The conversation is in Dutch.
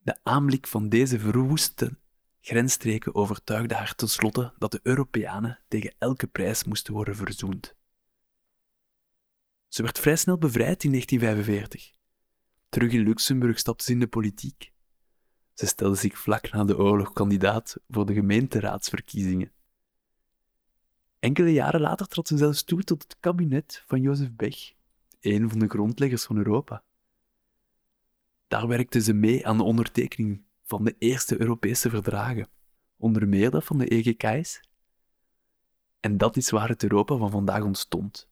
De aanblik van deze verwoeste grensstreken overtuigde haar tenslotte dat de Europeanen tegen elke prijs moesten worden verzoend. Ze werd vrij snel bevrijd in 1945. Terug in Luxemburg stapte ze in de politiek. Ze stelde zich vlak na de oorlog kandidaat voor de gemeenteraadsverkiezingen. Enkele jaren later trad ze zelfs toe tot het kabinet van Joseph Bech, een van de grondleggers van Europa. Daar werkte ze mee aan de ondertekening van de eerste Europese verdragen, onder meer dat van de EGK's. En dat is waar het Europa van vandaag ontstond.